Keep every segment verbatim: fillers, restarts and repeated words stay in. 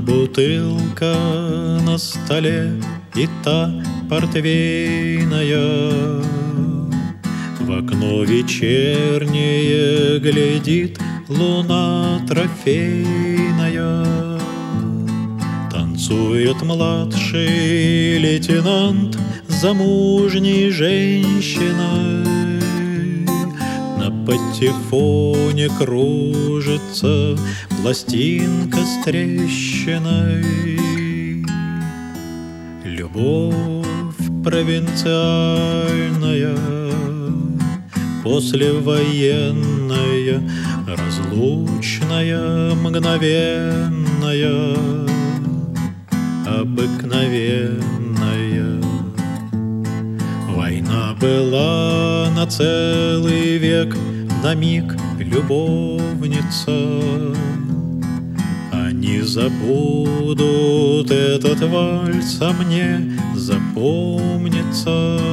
Бутылка на столе и та портвейная, в окно вечернее глядит луна трофейная. Танцует младший лейтенант с замужней женщиной. На патефоне кружится пластинка с трещиной. Любовь провинциальная, послевоенная, разлучная, мгновенная, обыкновенная. Война была на целый век, на миг любовница. Они забудут этот вальс, а мне запомнится.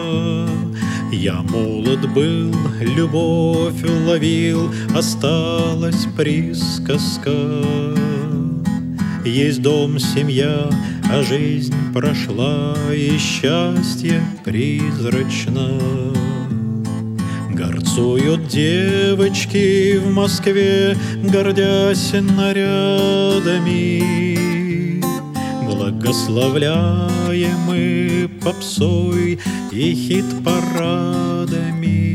Я молод был, любовь ловил, осталась присказка. Есть дом, семья, а жизнь прошла, и счастье призрачно. Горцуют девочки в Москве, гордясь нарядами, благословляемы попсой и хит-парадами.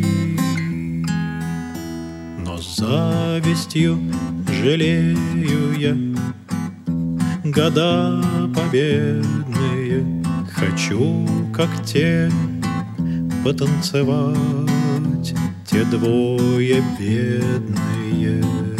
Но с завистью жалею я года победные. Хочу, как те, потанцевать, те двое бедные.